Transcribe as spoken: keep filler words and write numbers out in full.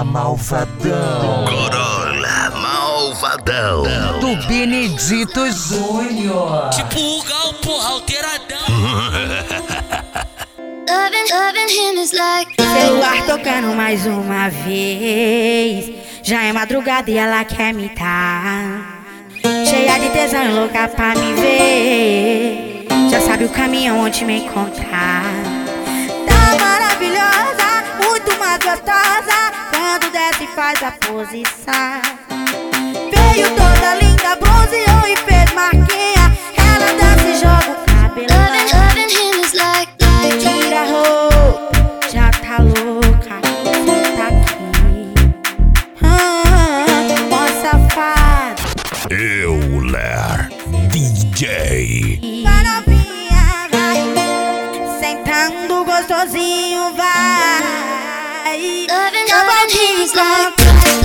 Corolla Malvadão. Corolla Malvadão. Do Benedito Júnior. Tipo o Gal, porra, alteradão. Loving, loving him is like Celular tocando mais uma vez. Já é madrugada e ela quer me dar. Cheia de tesão e louca pra me ver. Já sabe o caminho onde me encontrar. Tá maravilhosa, muito mais gostosa. Quando desce faz a posição. Veio toda linda, bronzeou e fez marquinha. Ela dança e joga o cabelo. Loving, loving him is like, like Tira a roupa, já tá louca, tá aqui. Ah, mó safado. Euler D J. Vai novinha, vai. Sentando gostosinho, vai. Loving, Eu vou loving te him is like, encontrar.